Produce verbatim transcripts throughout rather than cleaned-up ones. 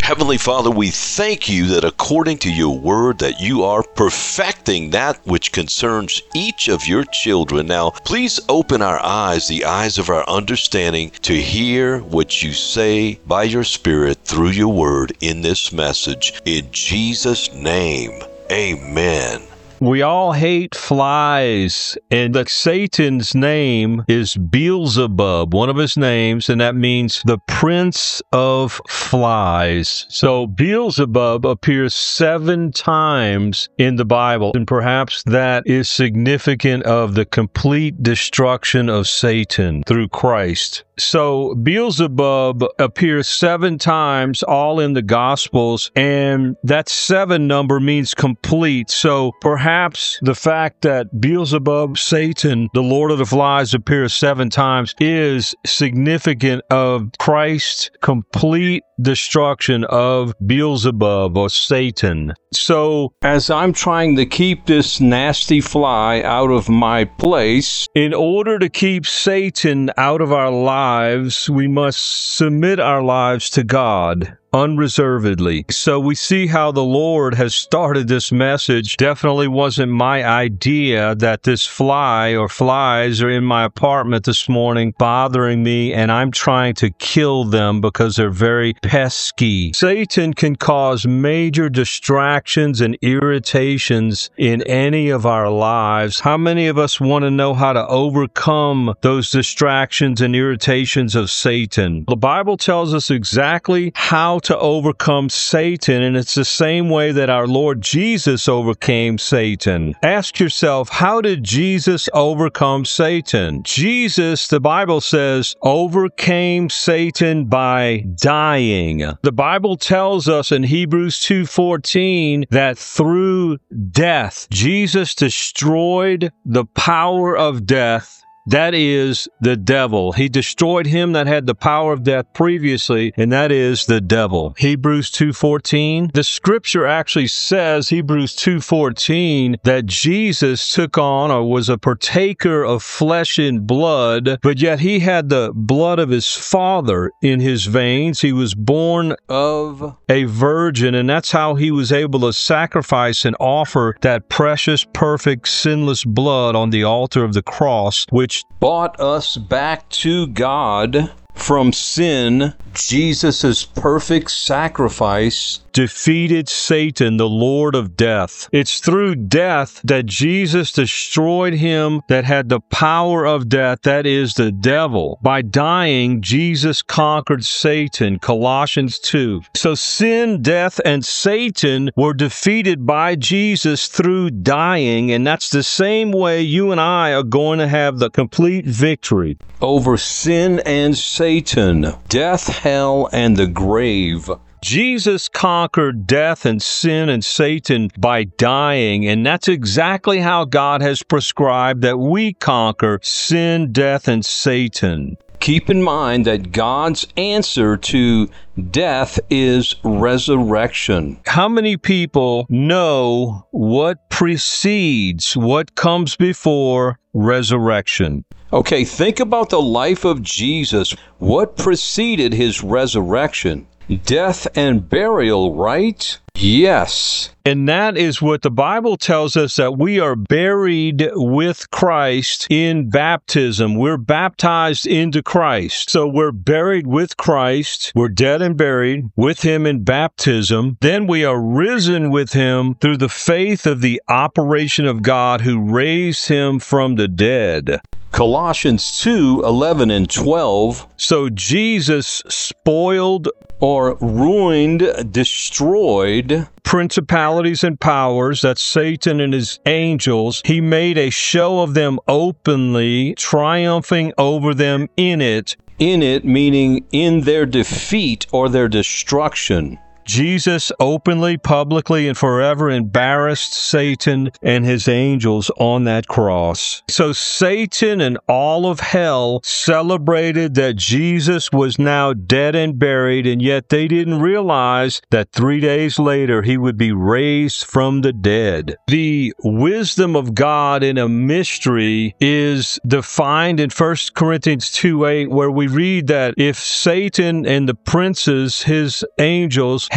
Heavenly Father, we thank you that according to your word that you are perfecting that which concerns each of your children. Now, please open our eyes, the eyes of our understanding, to hear what you say by your Spirit through your word in this message. In Jesus' name, amen. We all hate flies, and the Satan's name is Beelzebub, one of his names, and that means the prince of flies. So Beelzebub appears seven times in the Bible, and perhaps that is significant of the complete destruction of Satan through Christ. So Beelzebub appears seven times, all in the Gospels, and that seven number means complete. So perhaps the fact that Beelzebub, Satan, the Lord of the Flies, appears seven times is significant of Christ's complete destruction of Beelzebub or Satan. So as I'm trying to keep this nasty fly out of my place, in order to keep Satan out of our lives, we must submit our lives to God unreservedly. So we see how the Lord has started this message. Definitely wasn't my idea that this fly or flies are in my apartment this morning bothering me, and I'm trying to kill them because they're very pesky. Satan can cause major distractions and irritations in any of our lives. How many of us want to know how to overcome those distractions and irritations of Satan? The Bible tells us exactly how to overcome Satan, and it's the same way that our Lord Jesus overcame Satan. Ask yourself, how did Jesus overcome Satan? Jesus, the Bible says, overcame Satan by dying. The Bible tells us in Hebrews two fourteen that through death, Jesus destroyed the power of death. That is the devil. He destroyed him that had the power of death previously, and that is the devil. Hebrews two fourteen. The scripture actually says, Hebrews two fourteen, that Jesus took on or was a partaker of flesh and blood, but yet he had the blood of his Father in his veins. He was born of a virgin, and that's how he was able to sacrifice and offer that precious, perfect, sinless blood on the altar of the cross, which brought us back to God from sin. Jesus' perfect sacrifice defeated Satan, the Lord of death. It's through death that Jesus destroyed him that had the power of death, that is the devil. By dying, Jesus conquered Satan, Colossians two. So sin, death, and Satan were defeated by Jesus through dying, and that's the same way you and I are going to have the complete victory over sin and Satan, death, hell, and the grave. Jesus conquered death and sin and Satan by dying, and that's exactly how God has prescribed that we conquer sin, death, and Satan. Keep in mind that God's answer to death is resurrection. How many people know what precedes, what comes before resurrection? Okay, think about the life of Jesus. What preceded his resurrection? Death and burial, right? Yes. And that is what the Bible tells us, that we are buried with Christ in baptism. We're baptized into Christ. So we're buried with Christ. We're dead and buried with him in baptism. Then we are risen with him through the faith of the operation of God who raised him from the dead. Colossians two eleven and twelve. So Jesus spoiled or ruined, destroyed principalities and powers, that's Satan and his angels. He made a show of them openly, triumphing over them in it. In it, meaning in their defeat or their destruction. Jesus openly, publicly, and forever embarrassed Satan and his angels on that cross. So Satan and all of hell celebrated that Jesus was now dead and buried, and yet they didn't realize that three days later he would be raised from the dead. The wisdom of God in a mystery is defined in First Corinthians two eight, where we read that if Satan and the princes, his angels,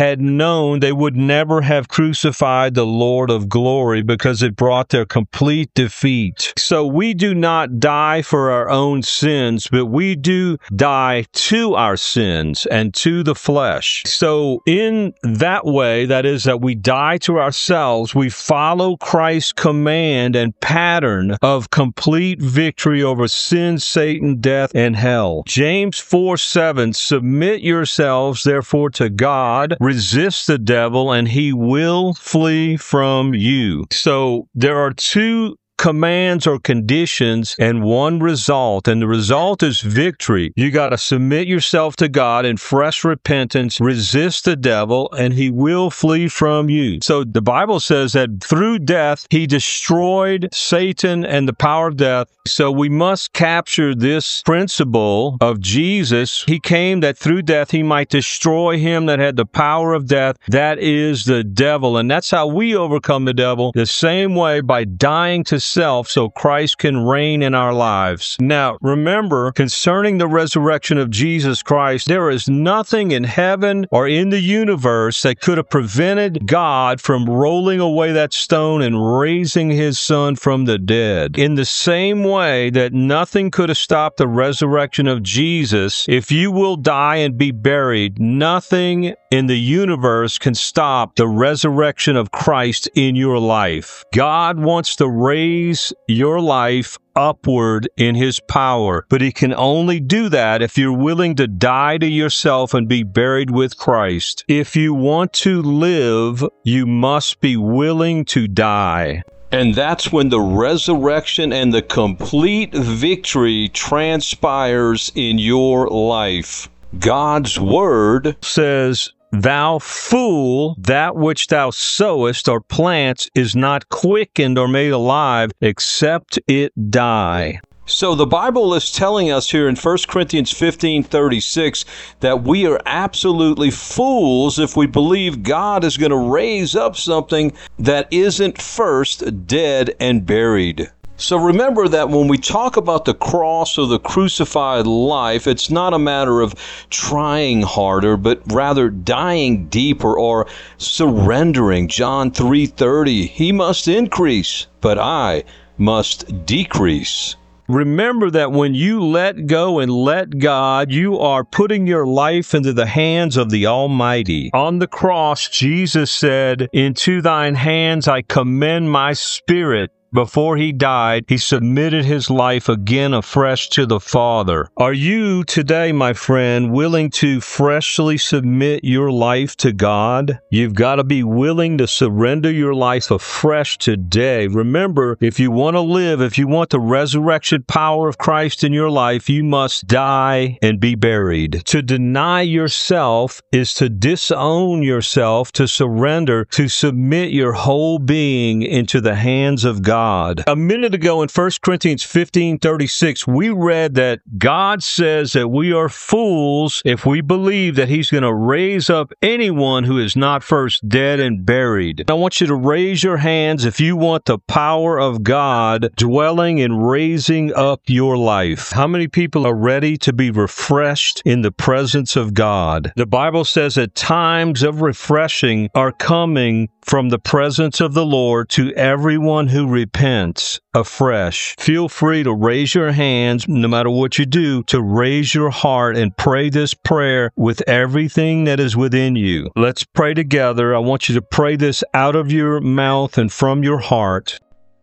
had known, they would never have crucified the Lord of glory because it brought their complete defeat. So we do not die for our own sins, but we do die to our sins and to the flesh. So in that way, that is that we die to ourselves, we follow Christ's command and pattern of complete victory over sin, Satan, death, and hell. James four seven, submit yourselves therefore to God, resist the devil, and he will flee from you. So there are two commands or conditions and one result, and the result is victory. You got to submit yourself to God in fresh repentance, resist the devil, and he will flee from you. So the Bible says that through death, he destroyed Satan and the power of death. So we must capture this principle of Jesus. He came that through death, he might destroy him that had the power of death. That is the devil. And that's how we overcome the devil, the same way, by dying to self so Christ can reign in our lives. Now, remember, concerning the resurrection of Jesus Christ, there is nothing in heaven or in the universe that could have prevented God from rolling away that stone and raising his son from the dead. In the same way that nothing could have stopped the resurrection of Jesus, if you will die and be buried, nothing in the universe can stop the resurrection of Christ in your life. God wants to raise your life upward in his power, but he can only do that if you're willing to die to yourself and be buried with Christ. If you want to live, you must be willing to die. And that's when the resurrection and the complete victory transpires in your life. God's word says, thou fool, that which thou sowest or plants is not quickened or made alive, except it die. So the Bible is telling us here in First Corinthians fifteen thirty-six that we are absolutely fools if we believe God is going to raise up something that isn't first dead and buried. So remember that when we talk about the cross or the crucified life, it's not a matter of trying harder, but rather dying deeper or surrendering. John three thirty, he must increase, but I must decrease. Remember that when you let go and let God, you are putting your life into the hands of the Almighty. On the cross, Jesus said, into thine hands I commend my spirit. Before he died, he submitted his life again afresh to the Father. Are you today, my friend, willing to freshly submit your life to God? You've got to be willing to surrender your life afresh today. Remember, if you want to live, if you want the resurrection power of Christ in your life, you must die and be buried. To deny yourself is to disown yourself, to surrender, to submit your whole being into the hands of God. God. A minute ago in First Corinthians fifteen thirty-six, we read that God says that we are fools if we believe that he's going to raise up anyone who is not first dead and buried. I want you to raise your hands if you want the power of God dwelling and raising up your life. How many people are ready to be refreshed in the presence of God? The Bible says that times of refreshing are coming from the presence of the Lord to everyone who repents afresh. Feel free to raise your hands, no matter what you do, to raise your heart and pray this prayer with everything that is within you. Let's pray together. I want you to pray this out of your mouth and from your heart.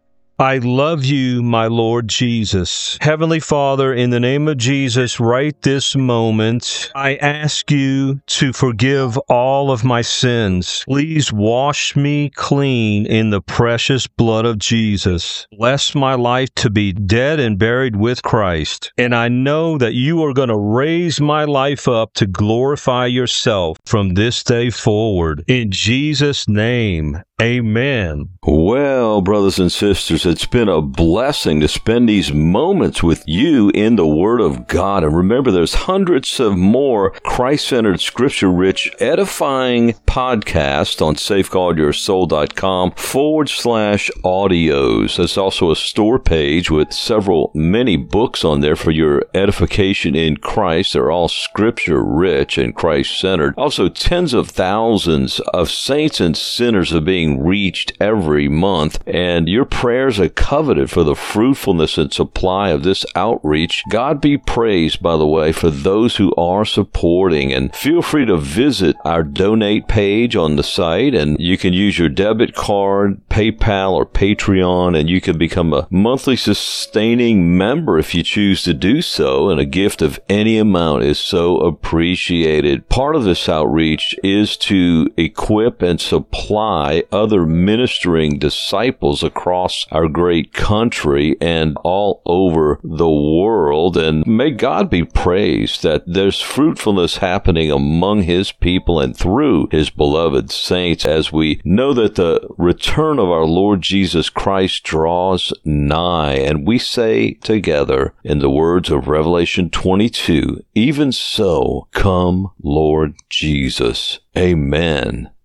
I love you, my Lord Jesus. Heavenly Father, in the name of Jesus, right this moment, I ask you to forgive all of my sins. Please wash me clean in the precious blood of Jesus. Bless my life to be dead and buried with Christ. And I know that you are going to raise my life up to glorify yourself from this day forward. In Jesus' name, amen. Well, brothers and sisters, it's been a blessing to spend these moments with you in the Word of God. And remember, there's hundreds of more Christ-centered, scripture-rich, edifying podcasts on safeguardyoursoul.com forward slash audios. There's also a store page with several, many books on there for your edification in Christ. They're all scripture-rich and Christ-centered. Also, tens of thousands of saints and sinners are being reached every month, and your prayers are coveted for the fruitfulness and supply of this outreach. God be praised, by the way, for those who are supporting, and feel free to visit our donate page on the site, and you can use your debit card, PayPal, or Patreon, and you can become a monthly sustaining member if you choose to do so, and a gift of any amount is so appreciated. Part of this outreach is to equip and supply other ministering disciples across our great country and all over the world, and may God be praised that there's fruitfulness happening among His people and through His beloved saints, as we know that the return of our Lord Jesus Christ draws nigh. And we say together, in the words of Revelation twenty-two, even so, come, Lord Jesus. Amen